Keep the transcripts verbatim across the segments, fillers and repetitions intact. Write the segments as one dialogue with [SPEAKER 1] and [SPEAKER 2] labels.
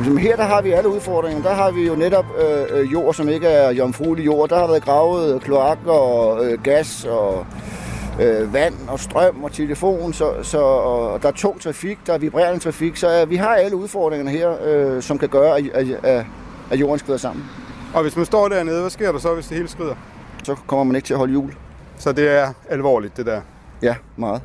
[SPEAKER 1] Jamen her der har vi alle udfordringer. Der har vi jo netop øh, jord, som ikke er jomfruelig jord. Der har været gravet kloakker og øh, gas og øh, vand og strøm og telefon, så, så, og der er tung trafik, der er vibrerende trafik. Så øh, vi har alle udfordringerne her, øh, som kan gøre, at, at, at jorden skrider sammen.
[SPEAKER 2] Og hvis man står dernede, hvad sker der så, hvis det hele skrider?
[SPEAKER 1] Så kommer man ikke til at holde hjul.
[SPEAKER 2] Så det er alvorligt, det der?
[SPEAKER 1] Ja, meget.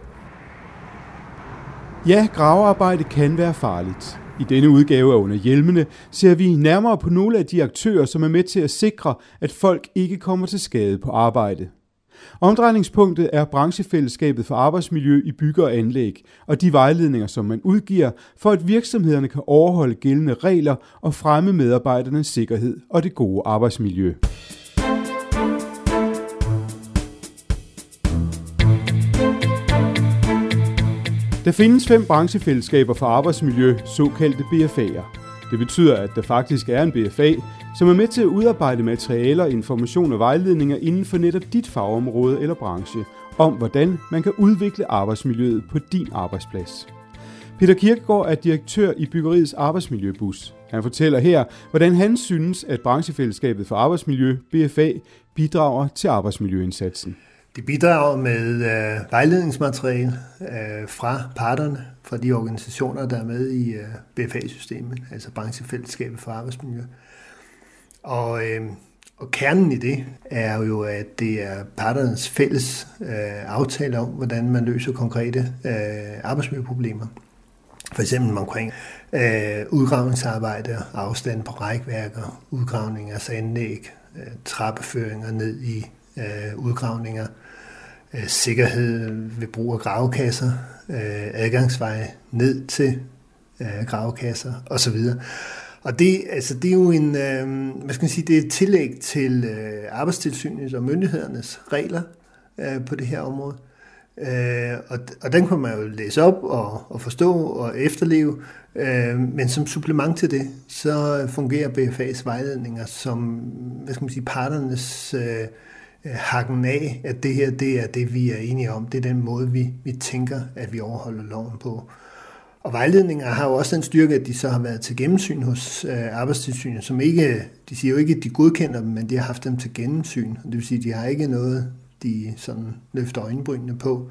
[SPEAKER 3] Ja, gravearbejde kan være farligt. I denne udgave af Under Hjelmene ser vi nærmere på nogle af de aktører, som er med til at sikre, at folk ikke kommer til skade på arbejde. Omdrejningspunktet er branchefællesskabet for arbejdsmiljø i bygge og anlæg, og de vejledninger, som man udgiver, for at virksomhederne kan overholde gældende regler og fremme medarbejdernes sikkerhed og det gode arbejdsmiljø. Der findes fem branchefællesskaber for arbejdsmiljø, såkaldte B F A'er. Det betyder, at der faktisk er en B F A, som er med til at udarbejde materialer, information og vejledninger inden for netop dit fagområde eller branche, om hvordan man kan udvikle arbejdsmiljøet på din arbejdsplads. Peter Kirkegaard er direktør i Byggeriets Arbejdsmiljøbus. Han fortæller her, hvordan han synes, at branchefællesskabet for arbejdsmiljø, B F A, bidrager til arbejdsmiljøindsatsen.
[SPEAKER 4] Det bidrager med øh, vejledningsmateriale øh, fra parterne, fra de organisationer, der er med i øh, B F A-systemet, altså branchefællesskabet for arbejdsmiljø. Og, øh, og kernen i det er jo, at det er parternes fælles øh, aftale om, hvordan man løser konkrete øh, arbejdsmiljøproblemer. For eksempel omkring øh, udgravningsarbejde, afstand på rækværker, udgravning af anlæg, øh, trappeføringer ned i øh, udgravninger, øh, sikkerhed ved brug af gravekasser, øh, adgangsveje ned til øh, gravekasser osv. Og det, altså, det er jo en, øh, hvad skal man sige, det er et tillæg til øh, arbejdstilsynets og myndighedernes regler øh, på det her område. Øh, og, og den kan man jo læse op og, og forstå og efterleve, øh, men som supplement til det, så fungerer B F A's vejledninger som, hvad skal man sige, parternes øh, hakken af, at det her, det er det, vi er enige om. Det er den måde, vi, vi tænker, at vi overholder loven på. Og vejledninger har jo også den styrke, at de så har været til gennemsyn hos øh, Arbejdstilsynet, som ikke, de siger jo ikke, at de godkender dem, men de har haft dem til gennemsyn. Det vil sige, at de har ikke noget, de sådan løfter øjenbrynene på.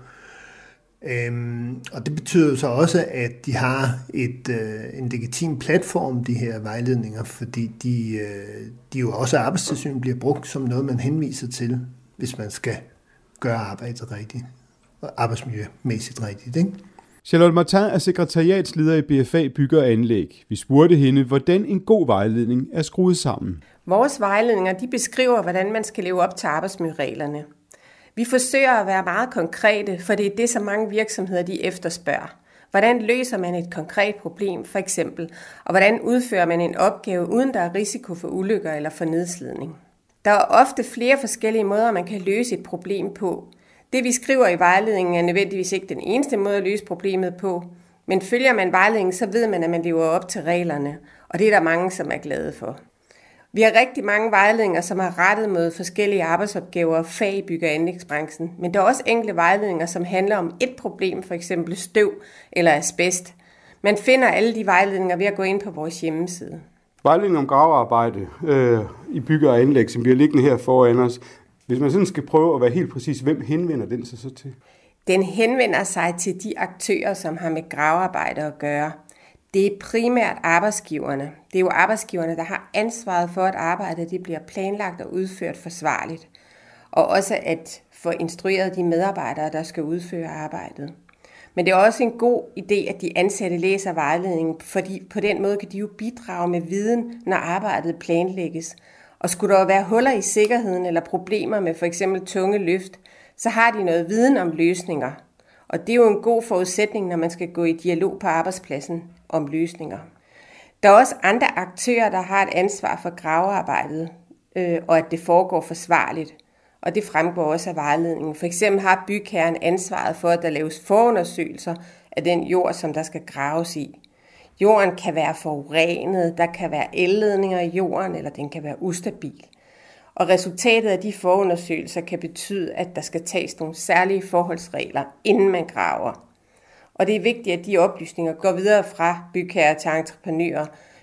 [SPEAKER 4] Øhm, og det betyder jo så også, at de har et, øh, en legitim platform, de her vejledninger, fordi de, øh, de jo også Arbejdstilsynet bliver brugt som noget, man henviser til, hvis man skal gøre arbejdet rigtigt, og arbejdsmiljømæssigt rigtigt, ikke?
[SPEAKER 3] Charlotte Martin er sekretariatsleder i B F A Bygge og Anlæg. Vi spurgte hende, hvordan en god vejledning er skruet sammen.
[SPEAKER 5] Vores vejledninger de beskriver, hvordan man skal leve op til arbejdsmiljøreglerne. Vi forsøger at være meget konkrete, for det er det, som mange virksomheder de efterspørger. Hvordan løser man et konkret problem, for eksempel, og hvordan udfører man en opgave, uden der er risiko for ulykker eller for nedslidning. Der er ofte flere forskellige måder, man kan løse et problem på. Det, vi skriver i vejledningen, er nødvendigvis ikke den eneste måde at løse problemet på, men følger man vejledningen, så ved man, at man lever op til reglerne, og det er der mange, som er glade for. Vi har rigtig mange vejledninger, som er rettet mod forskellige arbejdsopgaver og fag i bygge- og anlægsbranchen, men der er også enkelte vejledninger, som handler om et problem, for eksempel støv eller asbest. Man finder alle de vejledninger ved at gå ind på vores hjemmeside.
[SPEAKER 2] Vejledning om gravearbejde øh, i bygge- og anlæg, som bliver liggende her foran os. Hvis man sådan skal prøve at være helt præcis, hvem henvender den sig så til?
[SPEAKER 5] Den henvender sig til de aktører, som har med gravearbejde at gøre. Det er primært arbejdsgiverne. Det er jo arbejdsgiverne, der har ansvaret for, at arbejdet det bliver planlagt og udført forsvarligt. Og også at få instrueret de medarbejdere, der skal udføre arbejdet. Men det er også en god idé, at de ansatte læser vejledningen, fordi på den måde kan de jo bidrage med viden, når arbejdet planlægges. Og skulle der være huller i sikkerheden eller problemer med for eksempel tunge løft, så har de noget viden om løsninger. Og det er jo en god forudsætning, når man skal gå i dialog på arbejdspladsen om løsninger. Der er også andre aktører, der har et ansvar for gravearbejdet, øh, og at det foregår forsvarligt. Og det fremgår også af vejledningen. For eksempel har bygherren ansvaret for, at der laves forundersøgelser af den jord, som der skal graves i. Jorden kan være forurenet, der kan være elledninger i jorden, eller den kan være ustabil. Og resultatet af de forundersøgelser kan betyde, at der skal tages nogle særlige forholdsregler, inden man graver. Og det er vigtigt, at de oplysninger går videre fra bygherrer til entreprenører,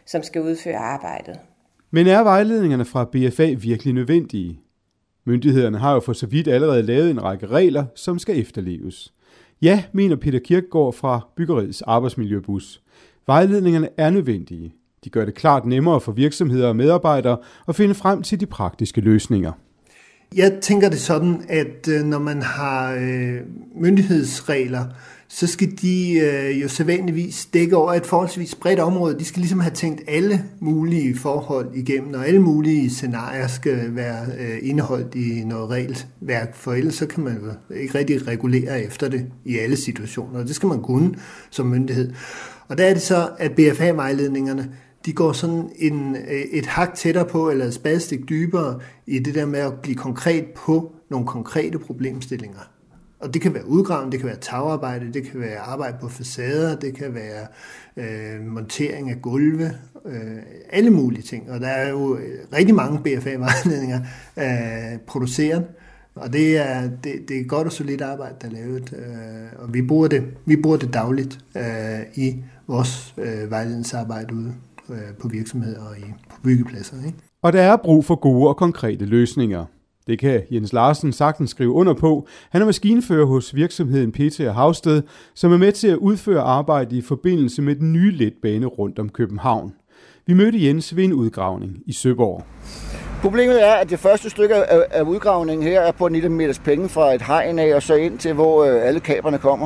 [SPEAKER 5] som skal udføre arbejdet.
[SPEAKER 3] Men er vejledningerne fra B F A virkelig nødvendige? Myndighederne har jo for så vidt allerede lavet en række regler, som skal efterleves. Ja, mener Peter Kirkegaard fra Byggeriets Arbejdsmiljøbus. Vejledningerne er nødvendige. De gør det klart nemmere for virksomheder og medarbejdere at finde frem til de praktiske løsninger.
[SPEAKER 4] Jeg tænker det sådan, at når man har myndighedsregler, så skal de jo sædvanligvis dække over et forholdsvis bredt område. De skal ligesom have tænkt alle mulige forhold igennem, og alle mulige scenarier skal være indeholdt i noget regelværk, for ellers så kan man jo ikke rigtig regulere efter det i alle situationer, og det skal man kunne som myndighed. Og der er det så, at B F A-vejledningerne, de går sådan en, et hak tættere på, eller et spadestik dybere i det der med at blive konkret på nogle konkrete problemstillinger. Og det kan være udgravning, det kan være tagarbejde, det kan være arbejde på facader, det kan være øh, montering af gulve, øh, alle mulige ting. Og der er jo rigtig mange B F A-vejledninger øh, produceret, og det er, det, det er godt og solidt arbejde, der er lavet, øh, og vi bruger det, vi bruger det dagligt øh, i vores øh, vejledningsarbejde ude øh, på virksomheder og i, på byggepladser. Ikke?
[SPEAKER 3] Og der er brug for gode og konkrete løsninger. Det kan Jens Larsen sagtens skrive under på. Han er maskinfører hos virksomheden P T og Havsted, som er med til at udføre arbejde i forbindelse med den nye letbane rundt om København. Vi mødte Jens ved en udgravning i Søborg.
[SPEAKER 1] Problemet er, at det første stykke af, af udgravningen her er på nitten meters penge fra et hegn af og så ind til, hvor øh, alle kablerne kommer.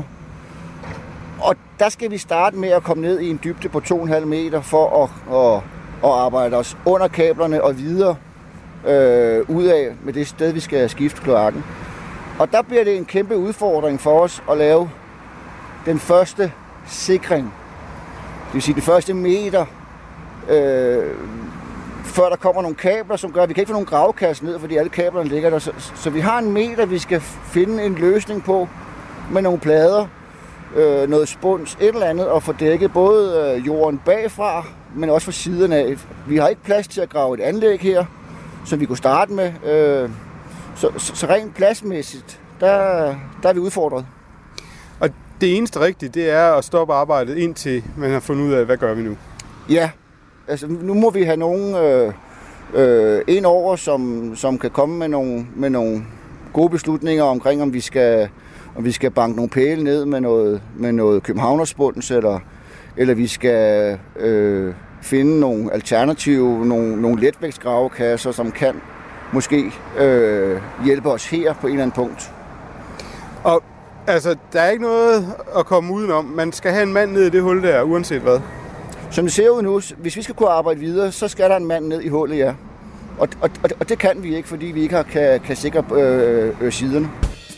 [SPEAKER 1] Og der skal vi starte med at komme ned i en dybde på to komma fem meter for at, at, at arbejde os under kablerne og videre øh, ud af med det sted, vi skal skifte kloakken. Og der bliver det en kæmpe udfordring for os at lave den første sikring. Det vil sige de første meter, øh, før der kommer nogle kabler, som gør, at vi kan ikke få nogen gravekasse ned, fordi alle kablerne ligger der. Så, så vi har en meter, vi skal finde en løsning på med nogle plader, øh, noget spuns, et eller andet, og få dækket både øh, jorden bagfra, men også fra siden af. Vi har ikke plads til at grave et anlæg her, som vi kunne starte med. Øh, så, så, så rent pladsmæssigt, der, der er vi udfordret.
[SPEAKER 2] Og det eneste rigtige, det er at stoppe arbejdet, indtil man har fundet ud af, hvad gør vi nu?
[SPEAKER 1] Ja, altså nu må vi have nogen øh, øh, ind over, som, som kan komme med nogle, med nogle gode beslutninger omkring, om vi skal, om vi skal banke nogle pæle ned med noget, med noget københavnerspunds, eller, eller vi skal øh, finde nogle alternative, nogle, nogle letvægtsgravekasser, som kan måske øh, hjælpe os her på en eller anden punkt.
[SPEAKER 2] Og altså, der er ikke noget at komme udenom. Man skal have en mand ned i det hul der, uanset hvad.
[SPEAKER 1] Som det ser ud nu, hvis vi skal kunne arbejde videre, så skal der en mand ned i hullet, ja. Og, og, og det kan vi ikke, fordi vi ikke har, kan, kan sikre øh, øh, siderne.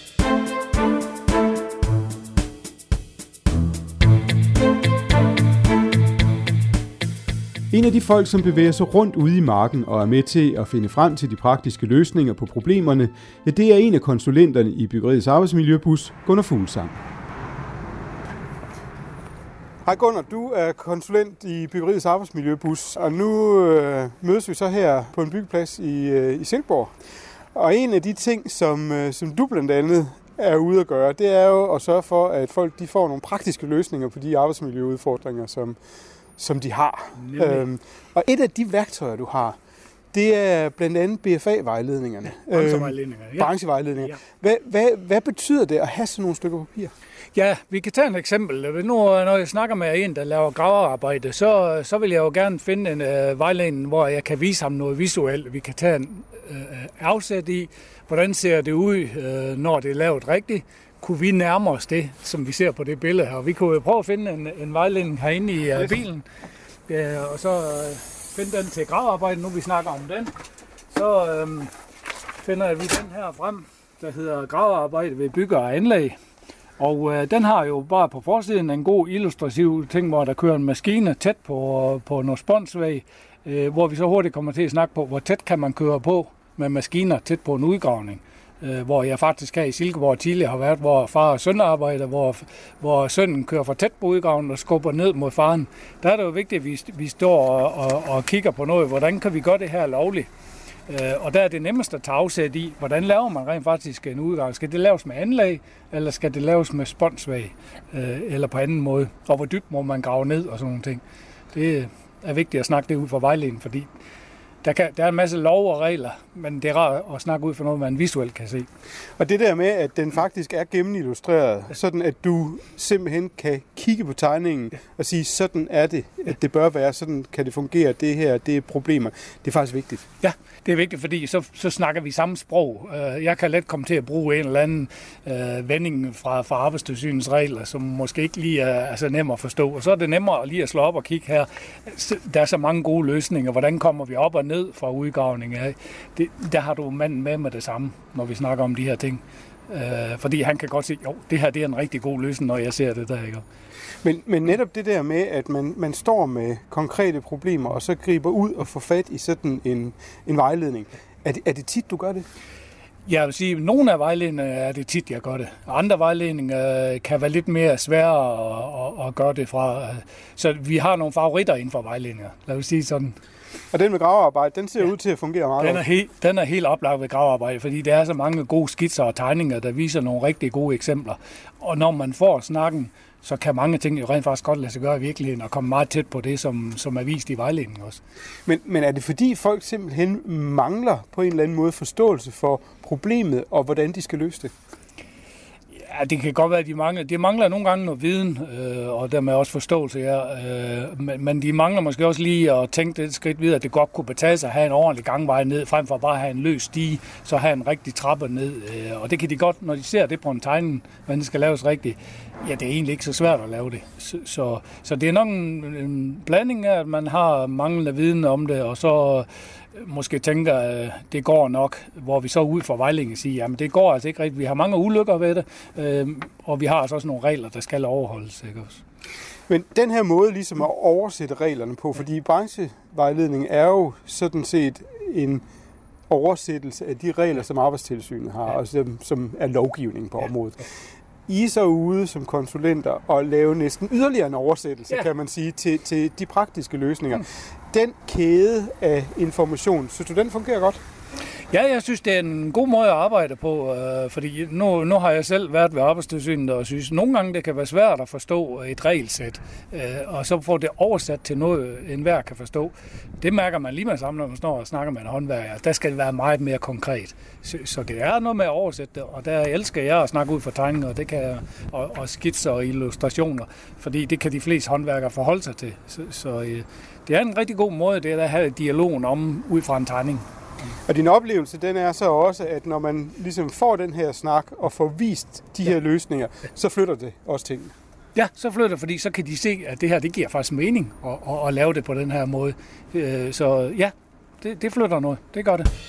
[SPEAKER 3] En af de folk, som bevæger sig rundt ude i marken og er med til at finde frem til de praktiske løsninger på problemerne, ja, det er en af konsulenterne i Byggeriets Arbejdsmiljøbus, Gunnar Fuglsang.
[SPEAKER 2] Hej Gunnar, du er konsulent i Byggeriets Arbejdsmiljøbus, og nu øh, mødes vi så her på en byggeplads i, øh, i Silkeborg. Og en af de ting, som, øh, som du blandt andet er ude at gøre, det er jo at sørge for, at folk de får nogle praktiske løsninger på de arbejdsmiljøudfordringer, som, som de har. Øhm, og et af de værktøjer, du har, det er blandt andet B F A-vejledningerne.
[SPEAKER 6] Branchevejledninger, ja.
[SPEAKER 2] Branchevejledninger.
[SPEAKER 6] Ja.
[SPEAKER 2] Hvad, hvad, hvad betyder det at have sådan nogle stykker papir?
[SPEAKER 6] Ja, vi kan tage et eksempel. Nu, når jeg snakker med en, der laver gravearbejde, så, så vil jeg jo gerne finde en øh, vejledning, hvor jeg kan vise ham noget visuelt. Vi kan tage en øh, afsæt i, hvordan ser det ud, øh, når det er lavet rigtigt. Kunne vi nærme os det, som vi ser på det billede her? Vi kunne jo prøve at finde en, en vejledning herinde i øh, bilen, ja, og så øh, finde den til gravearbejde, nu vi snakker om den. Så øh, finder vi den her frem, der hedder gravearbejde ved bygge og anlæg. Og øh, den har jo bare på forsiden en god illustrativ ting, hvor der kører en maskine tæt på, på noget sponsvæg, øh, hvor vi så hurtigt kommer til at snakke på, hvor tæt kan man køre på med maskiner tæt på en udgravning. Øh, hvor jeg faktisk her i Silkeborg tidligere har været, hvor far og søn arbejder, hvor, hvor sønnen kører for tæt på udgravningen og skubber ned mod faren. Der er det jo vigtigt, at vi, vi står og, og, og kigger på noget, hvordan kan vi gøre det her lovligt. Og der er det nemmest at tage afsæt i, hvordan laver man rent faktisk en udgravning. Skal det laves med anlæg, eller skal det laves med sponsvæg, eller på anden måde? Og hvor dybt må man grave ned og sådan nogle ting. Det, er vigtigt at snakke det ud fra vejledningen, fordi Der, kan, der er en masse lov og regler, men det er rart at snakke ud for noget, man visuelt kan se.
[SPEAKER 2] Og det der med, at den faktisk er gennemillustreret, sådan at du simpelthen kan kigge på tegningen og sige, sådan er det, at det bør være, sådan kan det fungere, det her, det er problemer. Det er faktisk vigtigt.
[SPEAKER 6] Ja, det er vigtigt, fordi så, så snakker vi samme sprog. Jeg kan let komme til at bruge en eller anden øh, vending fra, fra Arbejdstilsynets regler, som måske ikke lige er, er så nem at forstå. Og så er det nemmere lige at slå op og kigge her. Der er så mange gode løsninger. Hvordan kommer vi op og ned fra udgravning af? Det, der har du manden med med det samme, når vi snakker om de her ting. Øh, fordi han kan godt se, jo, det her det er en rigtig god løsning, når jeg ser det der, ikke?
[SPEAKER 2] Men, men netop det der med, at man, man står med konkrete problemer, og så griber ud og får fat i sådan en, en vejledning. Er det, er det tit, du gør det?
[SPEAKER 6] Jeg vil sige, at nogle af vejledningerne er det tit, jeg gør det. Andre vejledninger kan være lidt mere svære at, at, at gøre det fra. Så vi har nogle favoritter inden for vejledninger, lad os sige sådan.
[SPEAKER 2] Og den med gravearbejde, den ser ja. ud til at fungere meget
[SPEAKER 6] den er, helt, den er helt oplagt ved gravearbejde, fordi der er så mange gode skitser og tegninger, der viser nogle rigtig gode eksempler. Og når man får snakken, så kan mange ting jo rent faktisk godt lade sig gøre i virkeligheden og komme meget tæt på det, som, som er vist i vejledningen også.
[SPEAKER 2] Men, men er det fordi folk simpelthen mangler på en eller anden måde forståelse for problemet og hvordan de skal løse det?
[SPEAKER 6] Ja, det kan godt være, at de mangler. De mangler nogle gange noget viden, øh, og dermed også forståelse. Ja. Øh, men, men de mangler måske også lige at tænke det skridt videre, at det godt kunne betale sig at have en ordentlig gangvej ned, frem for bare at have en løs stige, så have en rigtig trappe ned. Øh, og det kan de godt, når de ser det på en tegning, hvordan det skal laves rigtigt. Ja, det er egentlig ikke så svært at lave det. Så, så, så det er nok en, en blanding af, at man har manglende viden om det, og så måske tænker, at det går nok, hvor vi så ud fra vejledningen siger, jamen det går altså ikke rigtigt. Vi har mange ulykker ved det, øh, og vi har altså også nogle regler, der skal overholdes. Ikke også?
[SPEAKER 2] Men den her måde ligesom at oversætte reglerne på, fordi branchevejledning er jo sådan set en oversættelse af de regler, som Arbejdstilsynet har, og som, som er lovgivning på området. I er så ude som konsulenter og lave næsten yderligere en oversættelse, ja. kan man sige, til, til de praktiske løsninger. Mm. Den kæde af information, synes du, den fungerer godt?
[SPEAKER 6] Ja, jeg synes, det er en god måde at arbejde på, øh, fordi nu, nu har jeg selv været ved Arbejdstilsynet og synes, nogle gange det kan være svært at forstå et regelsæt, øh, og så få det oversat til noget, enhver kan forstå. Det mærker man lige med sammen, når man står og snakker med en håndværker. Der skal det være meget mere konkret. Så, så det er noget med at oversætte det, og der elsker jeg at snakke ud fra tegninger, og, det kan jeg, og, og skitser og illustrationer, fordi det kan de fleste håndværkere forholde sig til. Så, så øh, det er en rigtig god måde, det er at have dialogen om ud fra en tegning.
[SPEAKER 2] Og din oplevelse, den er så også, at når man ligesom får den her snak og får vist de her ja. løsninger, så flytter det også tingene.
[SPEAKER 6] Ja, så flytter det, fordi så kan de se, at det her, det giver faktisk mening at, at, at lave det på den her måde. Så ja, det, det flytter noget. Det gør det.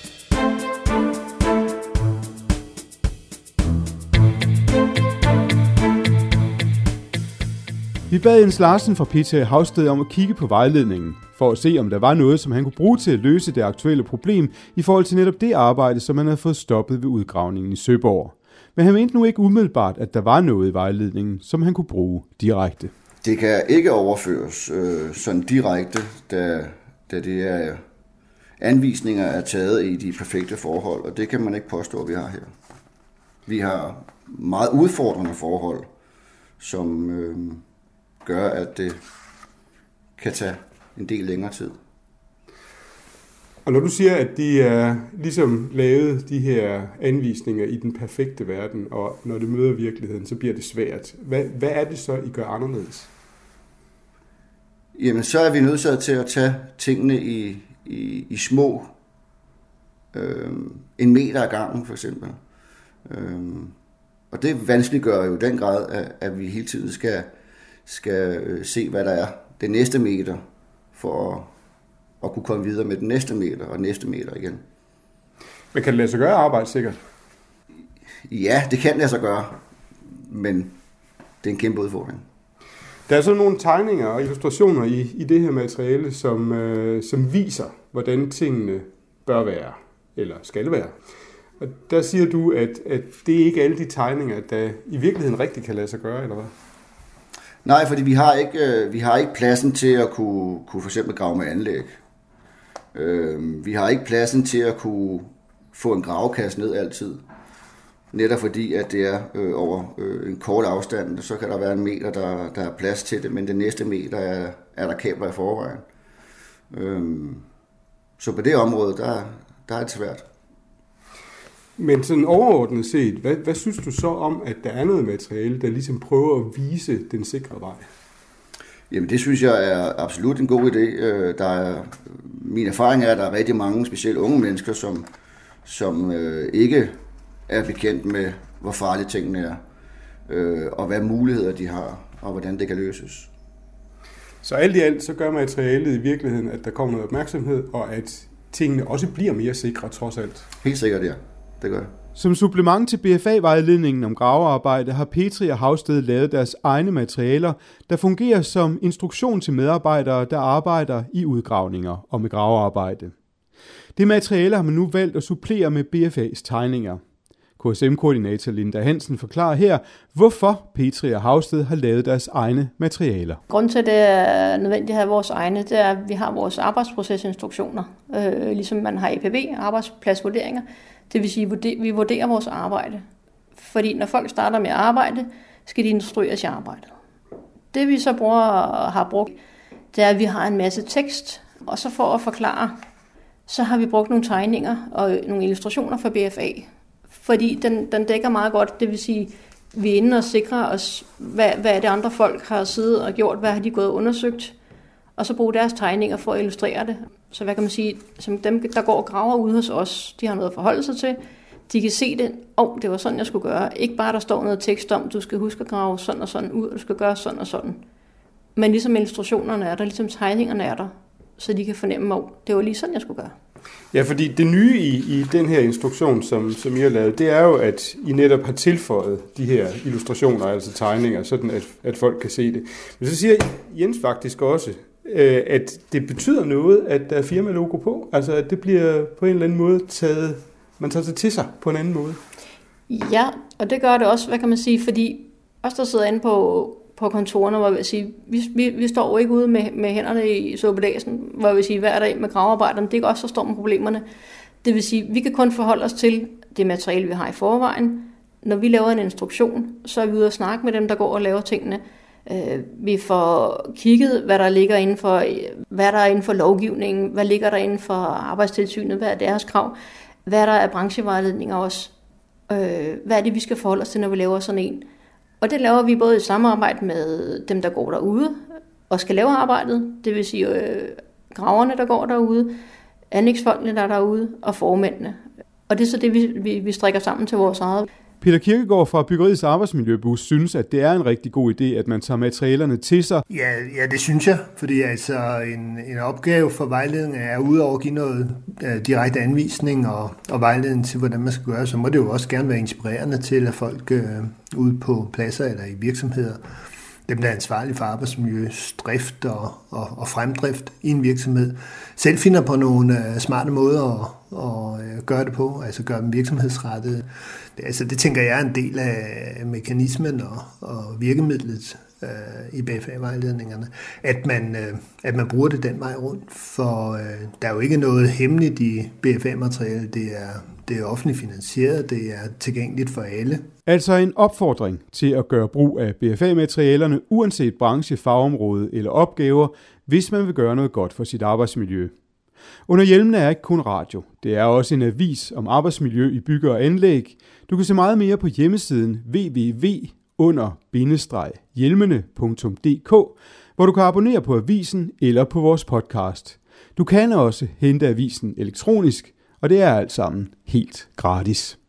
[SPEAKER 3] Vi bad Jens Larsen fra P T Havsted om at kigge på vejledningen, for at se, om der var noget, som han kunne bruge til at løse det aktuelle problem i forhold til netop det arbejde, som han havde fået stoppet ved udgravningen i Søborg. Men han mente nu ikke umiddelbart, at der var noget i vejledningen, som han kunne bruge direkte.
[SPEAKER 1] Det kan ikke overføres øh, sådan direkte, da, da det er anvisninger er taget i de perfekte forhold, og det kan man ikke påstå, at vi har her. Vi har meget udfordrende forhold, som øh, gør, at det kan tage en del længere tid.
[SPEAKER 2] Og når du siger, at de er ligesom lavet de her anvisninger i den perfekte verden, og når det møder virkeligheden, så bliver det svært. Hvad, hvad er det så, I gør anderledes?
[SPEAKER 1] Jamen, så er vi nødt til at tage tingene i, i, i små, øh, en meter ad gangen for eksempel. Øh, og det vanskeliggør jo den grad, at, at vi hele tiden skal, skal se, hvad der er det næste meter, for at, at kunne komme videre med den næste meter og næste meter igen.
[SPEAKER 2] Men kan det lade sig gøre arbejde sikkert?
[SPEAKER 1] Ja, det kan lade sig gøre, men det er en kæmpe udfordring.
[SPEAKER 2] Der er så nogle tegninger og illustrationer i, i det her materiale, som, øh, som viser, hvordan tingene bør være, eller skal være. Og der siger du, at, at det er ikke alle de tegninger, der i virkeligheden rigtig kan lade sig gøre, eller hvad?
[SPEAKER 1] Nej, fordi vi har ikke, øh, vi har ikke pladsen til at kunne, kunne for eksempel grave med anlæg. Øh, vi har ikke pladsen til at kunne få en gravekasse ned altid. Netop fordi, at det er øh, over øh, en kort afstand, så kan der være en meter, der, der er plads til det, men den næste meter er, er der kabler i forvejen. Øhm, så på det område, der, der er det svært.
[SPEAKER 3] Men sådan overordnet set, hvad, hvad synes du så om, at der er noget materiale, der ligesom prøver at vise den sikre vej?
[SPEAKER 1] Jamen det synes jeg er absolut en god idé. Der er, min erfaring er, at der er rigtig mange, specielt unge mennesker, som, som øh, ikke er bekendt med, hvor farlige tingene er, øh, og hvad muligheder de har, og hvordan det kan løses.
[SPEAKER 3] Så alt i alt, så gør materialet i virkeligheden, at der kommer noget opmærksomhed, og at tingene også bliver mere sikre, trods alt.
[SPEAKER 1] Helt sikkert, ja. Det gør jeg.
[SPEAKER 3] Som supplement til B F A-vejledningen om gravearbejde har Petri og Hausted lavet deres egne materialer, der fungerer som instruktion til medarbejdere, der arbejder i udgravninger og med gravearbejde. Det materiale har man nu valgt at supplere med B F A's tegninger. K S M-koordinator Linda Hansen forklarer her, hvorfor Petri og Hausted har lavet deres egne materialer.
[SPEAKER 7] Grunden til, at det er nødvendigt at have vores egne, det er, at vi har vores arbejdsprocesinstruktioner, øh, ligesom man har A P V, arbejdspladsvurderinger. Det vil sige, at vi vurderer vores arbejde. Fordi når folk starter med at arbejde, skal de instrueres i arbejdet. Det vi så bruger, har brugt, det er, at vi har en masse tekst, og så for at forklare, så har vi brugt nogle tegninger og nogle illustrationer for B F A. Fordi den, den dækker meget godt, det vil sige, vi er inde og sikrer os, hvad, hvad er det andre folk har siddet og gjort, hvad har de gået og undersøgt, og så bruge deres tegninger for at illustrere det. Så hvad kan man sige, som dem, der går og graver ude hos os, de har noget at forholde sig til. De kan se det, åh, oh, det var sådan, jeg skulle gøre. Ikke bare, der står noget tekst om, du skal huske at grave sådan og sådan ud, og du skal gøre sådan og sådan. Men ligesom illustrationerne er der, ligesom tegningerne er der, så de kan fornemme, åh, oh, det var lige sådan, jeg skulle gøre.
[SPEAKER 3] Ja, fordi det nye i, i den her instruktion, som, som I har lavet, det er jo, at I netop har tilføjet de her illustrationer, altså tegninger, sådan at, at folk kan se det. Men så siger Jens faktisk også, øh, at det betyder noget, at der er firmalogo på, altså at det bliver på en eller anden måde taget, man tager det til sig på en anden måde.
[SPEAKER 7] Ja, og det gør det også, hvad kan man sige, fordi os, der sidder inde på på kontorerne, hvor jeg sige, vi, vi, vi står jo ikke ude med, med hænderne i suppedasen, hvor jeg vil sige, hver dag med gravearbejderne, det er også, der står med problemerne. Det vil sige, vi kan kun forholde os til det materiale, vi har i forvejen. Når vi laver en instruktion, så er vi ude og snakke med dem, der går og laver tingene. Vi får kigget, hvad der ligger inden for, hvad der er inden for lovgivningen, hvad ligger der inden for arbejdstilsynet, hvad er deres krav, hvad der er branchevejledninger også, hvad er det, vi skal forholde os til, når vi laver sådan en. Og det laver vi både i samarbejde med dem, der går derude og skal lave arbejdet, det vil sige øh, graverne, der går derude, anlægsfolkene, der er derude, og formændene. Og det er så det, vi, vi, vi strikker sammen til vores eget.
[SPEAKER 3] Peter Kirkegaard fra Byggeriets Arbejdsmiljøbus synes, at det er en rigtig god idé, at man tager materialerne til sig.
[SPEAKER 4] Ja, ja det synes jeg, fordi altså en, en opgave for vejledning er udover at give noget uh, direkte anvisning og, og vejledning til, hvordan man skal gøre, så må det jo også gerne være inspirerende til, at folk uh, ude på pladser eller i virksomheder, dem der er ansvarlige for arbejdsmiljøs drift og, og, og fremdrift i en virksomhed, selv finder på nogle uh, smarte måder at, at uh, gøre det på, altså gøre dem virksomhedsrettet. Det, altså, det tænker jeg er en del af mekanismen og, og virkemidlet uh, i B F A-vejledningerne, at man, uh, at man bruger det den vej rundt, for uh, der er jo ikke noget hemmeligt i B F A-materiale, det er, det er offentligt finansieret, det er tilgængeligt for alle.
[SPEAKER 3] Altså en opfordring til at gøre brug af B F A-materialerne, uanset branche, fagområde eller opgaver, hvis man vil gøre noget godt for sit arbejdsmiljø. Under hjelmene er ikke kun radio. Det er også en avis om arbejdsmiljø i bygge og anlæg. Du kan se meget mere på hjemmesiden w w w punktum under hjelmene punktum d k, hvor du kan abonnere på avisen eller på vores podcast. Du kan også hente avisen elektronisk, og det er alt sammen helt gratis.